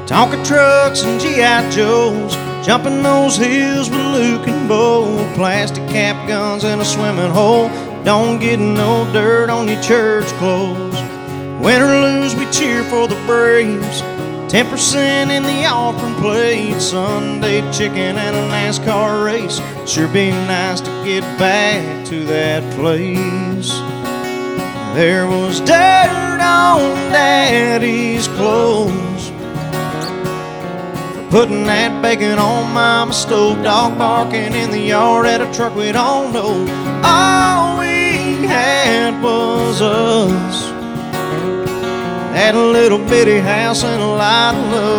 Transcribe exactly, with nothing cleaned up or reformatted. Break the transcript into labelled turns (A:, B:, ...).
A: Tonka trucks and G I Joes, jumping those hills with Luke and Bo. Plastic cap guns in a swimming hole, don't get no dirt on your church clothes. Win or lose, we cheer for the Braves. Ten percent in the offering plate, Sunday chicken and a NASCAR race. Sure be nice to get back to that place. There was dirt on Daddy's clothes for putting that bacon on Mama's stove. Dog barking in the yard at a truck we don't know. All we had was us, that little bitty house and a lot of love.